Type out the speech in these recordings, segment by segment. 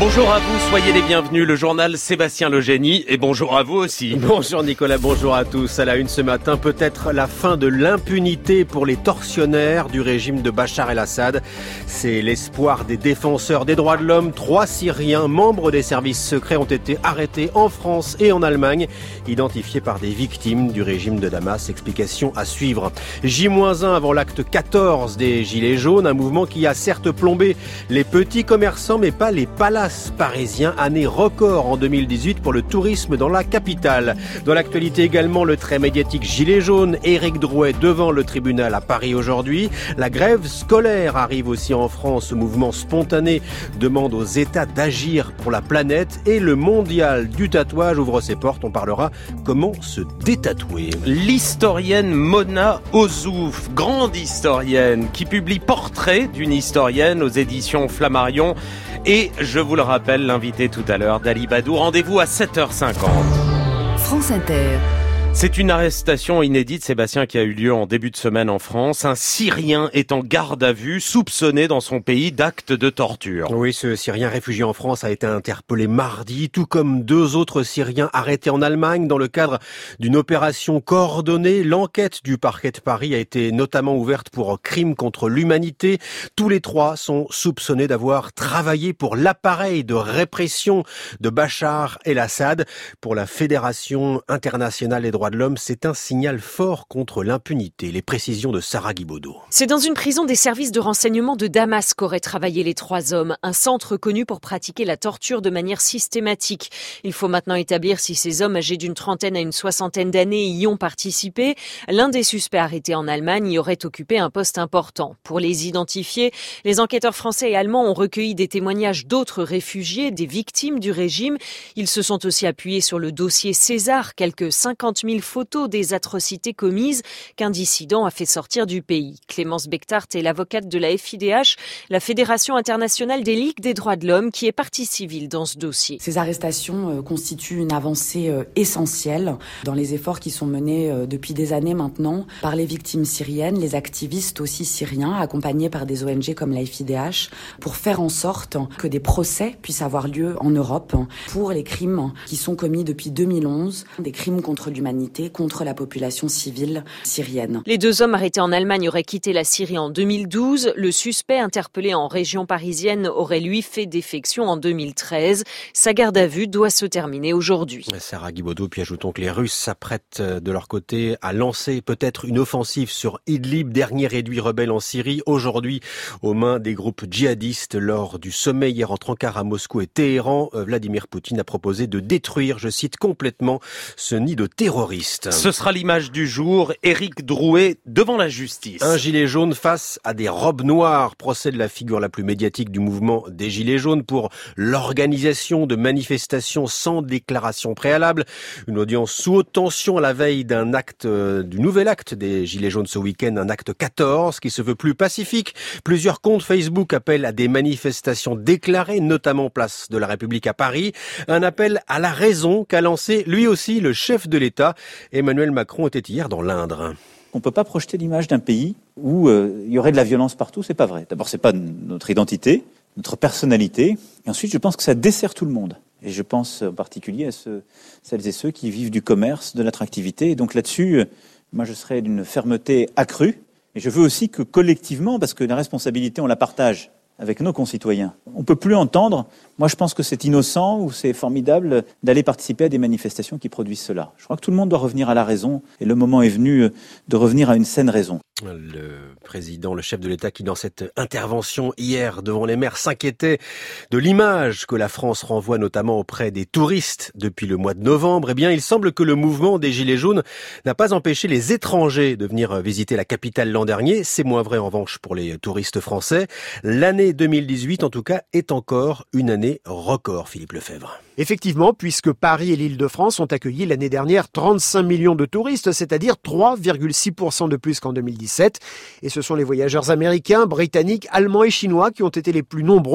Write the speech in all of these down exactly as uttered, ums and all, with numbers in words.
Bonjour à vous, soyez les bienvenus, le journal Sébastien Legénie, et bonjour à vous aussi. Bonjour Nicolas, bonjour à tous. À la une ce matin, peut-être la fin de l'impunité pour les tortionnaires du régime de Bachar el-Assad. C'est l'espoir des défenseurs des droits de l'homme. Trois Syriens, membres des services secrets, ont été arrêtés en France et en Allemagne, identifiés par des victimes du régime de Damas. Explication à suivre. J moins un avant l'acte quatorze des Gilets jaunes, un mouvement qui a certes plombé les petits commerçants, mais pas les palaces parisien, année record en deux mille dix-huit pour le tourisme dans la capitale. Dans l'actualité également, le très médiatique gilet jaune, Éric Drouet devant le tribunal à Paris aujourd'hui. La grève scolaire arrive aussi en France. Ce mouvement spontané demande aux États d'agir pour la planète et le mondial du tatouage ouvre ses portes. On parlera comment se détatouer. L'historienne Mona Ozouf, grande historienne, qui publie Portrait d'une historienne aux éditions Flammarion. Et je vous le rappelle, l'invité tout à l'heure d'Ali Badou. Rendez-vous à sept heures cinquante. France Inter. C'est une arrestation inédite, Sébastien, qui a eu lieu en début de semaine en France. Un Syrien est en garde à vue, soupçonné dans son pays d'actes de torture. Oui, ce Syrien réfugié en France a été interpellé mardi, tout comme deux autres Syriens arrêtés en Allemagne dans le cadre d'une opération coordonnée. L'enquête du parquet de Paris a été notamment ouverte pour crime contre l'humanité. Tous les trois sont soupçonnés d'avoir travaillé pour l'appareil de répression de Bachar el-Assad. Pour la Fédération internationale des droits de l'homme, c'est un signal fort contre l'impunité. Les précisions de Sarah Guibaudot. C'est dans une prison des services de renseignement de Damas qu'auraient travaillé les trois hommes, un centre connu pour pratiquer la torture de manière systématique. Il faut maintenant établir si ces hommes âgés d'une trentaine à une soixantaine d'années y ont participé. L'un des suspects arrêtés en Allemagne y aurait occupé un poste important. Pour les identifier, les enquêteurs français et allemands ont recueilli des témoignages d'autres réfugiés, des victimes du régime. Ils se sont aussi appuyés sur le dossier César, quelques cinquante mille photos des atrocités commises qu'un dissident a fait sortir du pays. Clémence Bectart est l'avocate de la F I D H, la Fédération internationale des ligues des droits de l'homme, qui est partie civile dans ce dossier. Ces arrestations constituent une avancée essentielle dans les efforts qui sont menés depuis des années maintenant par les victimes syriennes, les activistes aussi syriens, accompagnés par des O N G comme la F I D H, pour faire en sorte que des procès puissent avoir lieu en Europe pour les crimes qui sont commis depuis deux mille onze, des crimes contre l'humanité, contre la population civile syrienne. Les deux hommes arrêtés en Allemagne auraient quitté la Syrie en deux mille douze. Le suspect interpellé en région parisienne aurait lui fait défection en deux mille treize. Sa garde à vue doit se terminer aujourd'hui. Sarah Guibaudot, puis ajoutons que les Russes s'apprêtent de leur côté à lancer peut-être une offensive sur Idlib, dernier réduit rebelle en Syrie, aujourd'hui aux mains des groupes djihadistes. Lors du sommet hier entre Ankara à Moscou et Téhéran, Vladimir Poutine a proposé de détruire, je cite, complètement ce nid de terroristes. Ce sera l'image du jour, Éric Drouet devant la justice. Un gilet jaune face à des robes noires, procès de la figure la plus médiatique du mouvement des gilets jaunes pour l'organisation de manifestations sans déclaration préalable. Une audience sous haute tension à la veille d'un acte, du nouvel acte des gilets jaunes ce week-end, un acte quatorze qui se veut plus pacifique. Plusieurs comptes Facebook appellent à des manifestations déclarées, notamment place de la République à Paris. Un appel à la raison qu'a lancé lui aussi le chef de l'État. Emmanuel Macron était hier dans l'Indre. On ne peut pas projeter l'image d'un pays où euh, il y aurait de la violence partout, c'est pas vrai. D'abord, c'est pas notre identité, notre personnalité. Et ensuite, je pense que ça dessert tout le monde. Et je pense en particulier à ceux, celles et ceux qui vivent du commerce, de l'attractivité. Et donc là-dessus, moi, je serais d'une fermeté accrue. Et je veux aussi que collectivement, parce que la responsabilité, on la partage avec nos concitoyens. On ne peut plus entendre, moi je pense que c'est innocent ou c'est formidable d'aller participer à des manifestations qui produisent cela. Je crois que tout le monde doit revenir à la raison et le moment est venu de revenir à une saine raison. Le président, le chef de l'État qui dans cette intervention hier devant les maires s'inquiétait de l'image que la France renvoie notamment auprès des touristes depuis le mois de novembre. Eh bien, il semble que le mouvement des Gilets jaunes n'a pas empêché les étrangers de venir visiter la capitale l'an dernier. C'est moins vrai en revanche pour les touristes français. L'année deux mille dix-huit, en tout cas, est encore une année record, Philippe Lefebvre. Effectivement, puisque Paris et l'Île-de-France ont accueilli l'année dernière trente-cinq millions de touristes, c'est-à-dire trois virgule six pour cent de plus qu'en deux mille dix-sept. Et ce sont les voyageurs américains, britanniques, allemands et chinois qui ont été les plus nombreux,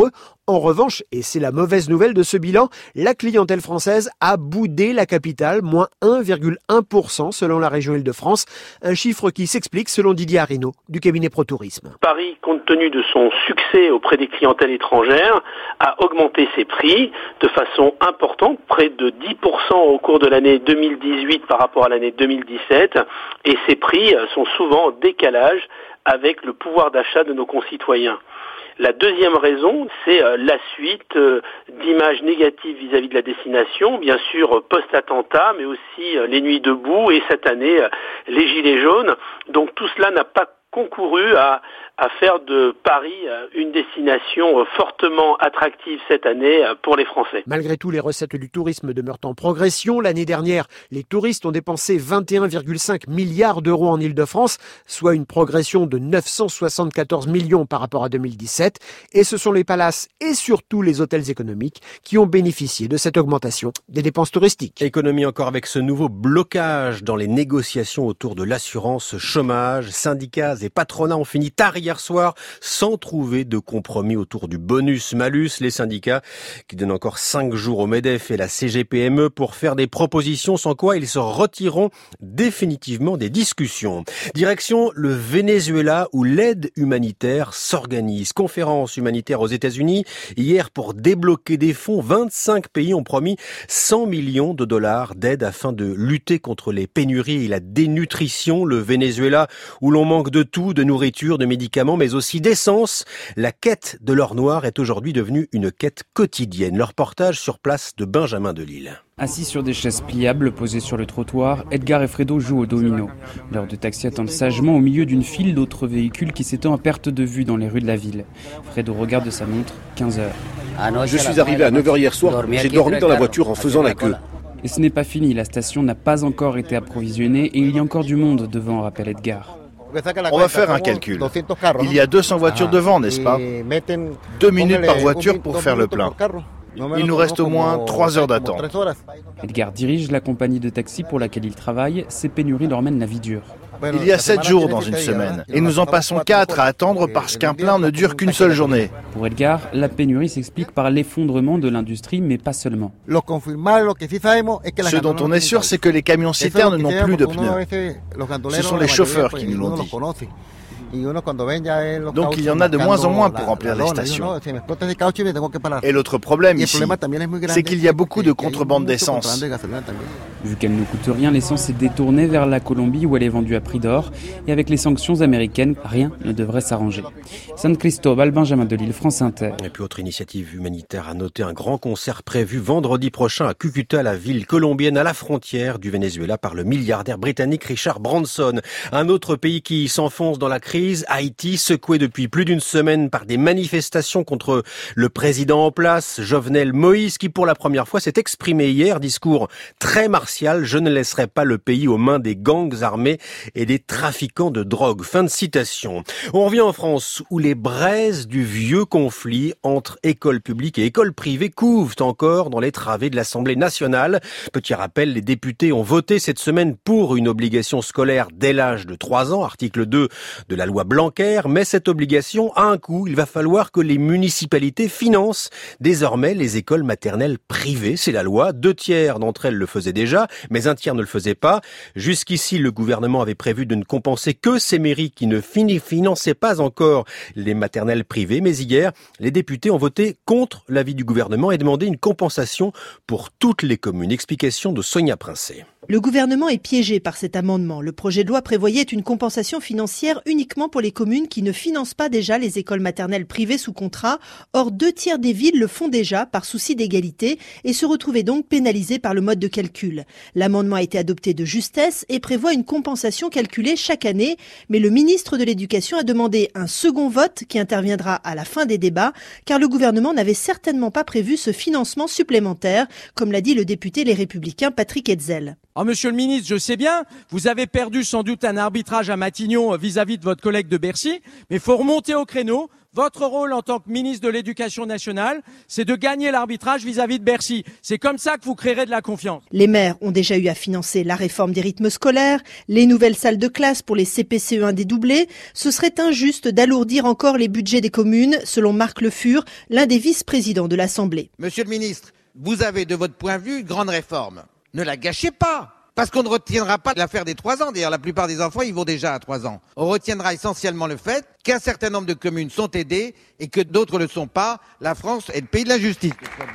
En revanche, et c'est la mauvaise nouvelle de ce bilan, la clientèle française a boudé la capitale, moins un virgule un pour cent selon la région Île-de-France, un chiffre qui s'explique selon Didier Arinaud du cabinet ProTourisme. Paris, compte tenu de son succès auprès des clientèles étrangères, a augmenté ses prix de façon importante, près de dix pour cent au cours de l'année deux mille dix-huit par rapport à l'année deux mille dix-sept, et ces prix sont souvent en décalage avec le pouvoir d'achat de nos concitoyens. La deuxième raison, c'est la suite d'images négatives vis-à-vis de la destination, bien sûr post-attentat, mais aussi les nuits debout et cette année les gilets jaunes. Donc tout cela n'a pas concouru à, à faire de Paris une destination fortement attractive cette année pour les Français. Malgré tout, les recettes du tourisme demeurent en progression. L'année dernière, les touristes ont dépensé vingt et un virgule cinq milliards d'euros en Île-de-France, soit une progression de neuf cent soixante-quatorze millions par rapport à deux mille dix-sept. Et ce sont les palaces et surtout les hôtels économiques qui ont bénéficié de cette augmentation des dépenses touristiques. Économie encore avec ce nouveau blocage dans les négociations autour de l'assurance chômage. Syndicats et patronats ont fini tard hier soir sans trouver de compromis autour du bonus-malus. Les syndicats qui donnent encore cinq jours au MEDEF et la C G P M E pour faire des propositions sans quoi ils se retireront définitivement des discussions. Direction le Venezuela où l'aide humanitaire s'organise. Conférence humanitaire aux États-Unis hier pour débloquer des fonds. vingt-cinq pays ont promis cent millions de dollars d'aide afin de lutter contre les pénuries et la dénutrition. Le Venezuela où l'on manque de tout, de nourriture, de médicaments, mais aussi d'essence. La quête de l'or noir est aujourd'hui devenue une quête quotidienne. Le reportage sur place de Benjamin Delille. Assis sur des chaises pliables posées sur le trottoir, Edgar et Fredo jouent au domino. L'heure de taxi attendent sagement au milieu d'une file d'autres véhicules qui s'étend à perte de vue dans les rues de la ville. Fredo regarde sa montre, quinze heures. Je suis arrivé à neuf heures hier soir, j'ai dormi dans la voiture en faisant la queue. Et ce n'est pas fini, la station n'a pas encore été approvisionnée et il y a encore du monde devant, rappelle Edgar. On va faire un calcul. Il y a deux cents voitures devant, n'est-ce pas? Deux minutes par voiture pour faire le plein. Il nous reste au moins trois heures d'attente. Edgar dirige la compagnie de taxi pour laquelle il travaille. Ces pénuries leur mènent la vie dure. Il y a sept jours dans une semaine. Et nous en passons quatre à attendre parce qu'un plein ne dure qu'une seule journée. Pour Edgar, la pénurie s'explique par l'effondrement de l'industrie, mais pas seulement. Ce dont on est sûr, c'est que les camions citernes n'ont plus de pneus. Ce sont les chauffeurs qui nous l'ont dit. Donc il y en a de moins en moins pour remplir les stations. Et l'autre problème ici, c'est qu'il y a beaucoup de contrebande d'essence. Vu qu'elle ne coûte rien, l'essence est détournée vers la Colombie où elle est vendue à prix d'or. Et avec les sanctions américaines, rien ne devrait s'arranger. San Cristobal, Benjamin Delille, France Inter. Et puis autre initiative humanitaire à noter, un grand concert prévu vendredi prochain à Cucuta, la ville colombienne à la frontière du Venezuela par le milliardaire britannique Richard Branson. Un autre pays qui s'enfonce dans la crise, Haïti, secoué depuis plus d'une semaine par des manifestations contre le président en place, Jovenel Moïse, qui pour la première fois s'est exprimé hier, discours très martial, je ne laisserai pas le pays aux mains des gangs armés et des trafiquants de drogue. Fin de citation. On revient en France, où les braises du vieux conflit entre écoles publiques et écoles privées couvent encore dans les travées de l'Assemblée nationale. Petit rappel, les députés ont voté cette semaine pour une obligation scolaire dès l'âge de trois ans, article deux de la loi Blanquer, mais cette obligation a un coût. Il va falloir que les municipalités financent désormais les écoles maternelles privées. C'est la loi. Deux tiers d'entre elles le faisaient déjà, mais un tiers ne le faisait pas. Jusqu'ici, le gouvernement avait prévu de ne compenser que ces mairies qui ne finançaient pas encore les maternelles privées. Mais hier, les députés ont voté contre l'avis du gouvernement et demandé une compensation pour toutes les communes. Explication de Sonia Princé. Le gouvernement est piégé par cet amendement. Le projet de loi prévoyait une compensation financière uniquement pour les communes qui ne financent pas déjà les écoles maternelles privées sous contrat. Or, deux tiers des villes le font déjà par souci d'égalité et se retrouvaient donc pénalisées par le mode de calcul. L'amendement a été adopté de justesse et prévoit une compensation calculée chaque année. Mais le ministre de l'Éducation a demandé un second vote qui interviendra à la fin des débats, car le gouvernement n'avait certainement pas prévu ce financement supplémentaire, comme l'a dit le député Les Républicains Patrick Hetzel. Alors, monsieur le ministre, je sais bien, vous avez perdu sans doute un arbitrage à Matignon vis-à-vis de votre collègue de Bercy, mais il faut remonter au créneau. Votre rôle en tant que ministre de l'Éducation nationale, c'est de gagner l'arbitrage vis-à-vis de Bercy. C'est comme ça que vous créerez de la confiance. Les maires ont déjà eu à financer la réforme des rythmes scolaires, les nouvelles salles de classe pour les C P C E un dédoublés. Ce serait injuste d'alourdir encore les budgets des communes, selon Marc Le Fur, l'un des vice-présidents de l'Assemblée. Monsieur le ministre, vous avez de votre point de vue une grande réforme. Ne la gâchez pas. Parce qu'on ne retiendra pas l'affaire des trois ans. D'ailleurs, la plupart des enfants, ils vont déjà à trois ans. On retiendra essentiellement le fait qu'un certain nombre de communes sont aidées et que d'autres ne le sont pas. La France est le pays de la justice.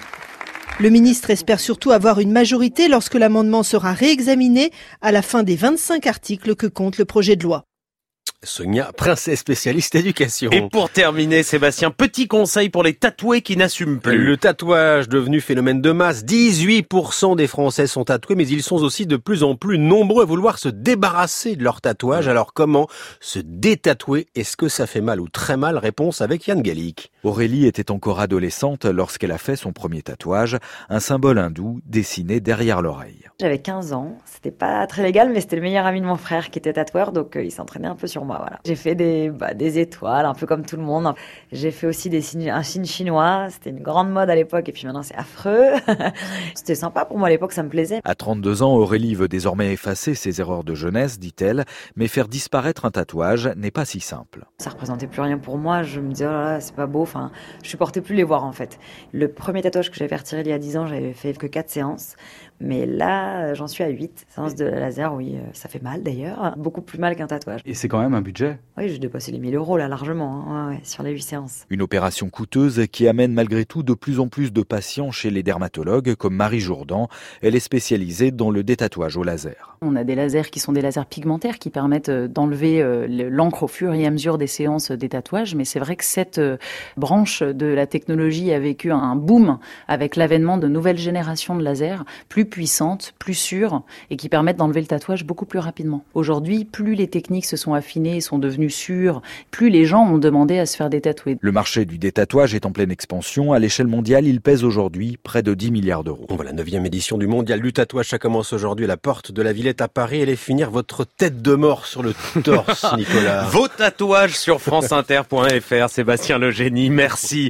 Le ministre espère surtout avoir une majorité lorsque l'amendement sera réexaminé à la fin des vingt-cinq articles que compte le projet de loi. Sonia, princesse spécialiste éducation. Et pour terminer, Sébastien, petit conseil pour les tatoués qui n'assument plus. Le tatouage devenu phénomène de masse. dix-huit pour cent des Français sont tatoués, mais ils sont aussi de plus en plus nombreux à vouloir se débarrasser de leur tatouage. Alors comment se détatouer? Est-ce que ça fait mal ou très mal? Réponse avec Yann Gallic. Aurélie était encore adolescente lorsqu'elle a fait son premier tatouage, un symbole hindou dessiné derrière l'oreille. J'avais quinze ans, c'était pas très légal, mais c'était le meilleur ami de mon frère qui était tatoueur, donc euh, il s'entraînait un peu sur moi. Voilà. J'ai fait des, bah, des étoiles, un peu comme tout le monde. J'ai fait aussi des signes, un signe chinois, c'était une grande mode à l'époque, et puis maintenant c'est affreux. C'était sympa pour moi à l'époque, ça me plaisait. À trente-deux ans, Aurélie veut désormais effacer ses erreurs de jeunesse, dit-elle, mais faire disparaître un tatouage n'est pas si simple. Ça représentait plus rien pour moi, je me disais oh là là, c'est pas beau, enfin, je supportais plus les voir en fait. Le premier tatouage que j'avais retiré il y a dix ans, j'avais fait que quatre séances. Mais là, j'en suis à huit séances de laser, oui, ça fait mal d'ailleurs, beaucoup plus mal qu'un tatouage. Et c'est quand même un budget. Oui, j'ai dépassé les mille euros là largement, hein, ouais, ouais, sur les huit séances. Une opération coûteuse qui amène malgré tout de plus en plus de patients chez les dermatologues comme Marie Jourdan. Elle est spécialisée dans le détatouage au laser. On a des lasers qui sont des lasers pigmentaires qui permettent d'enlever l'encre au fur et à mesure des séances des tatouages, mais c'est vrai que cette branche de la technologie a vécu un boom avec l'avènement de nouvelles générations de lasers, plus puissantes, plus sûres et qui permettent d'enlever le tatouage beaucoup plus rapidement. Aujourd'hui, plus les techniques se sont affinées et sont devenues sûres, plus les gens ont demandé à se faire détatouer. Le marché du détatouage est en pleine expansion. À l'échelle mondiale, il pèse aujourd'hui près de dix milliards d'euros. Bon, voilà, neuvième édition du Mondial du tatouage. Ça commence aujourd'hui à la porte de la Villette à Paris. Allez finir votre tête de mort sur le torse, Nicolas. Vos tatouages sur franceinter point f r. Sébastien Legénie, merci.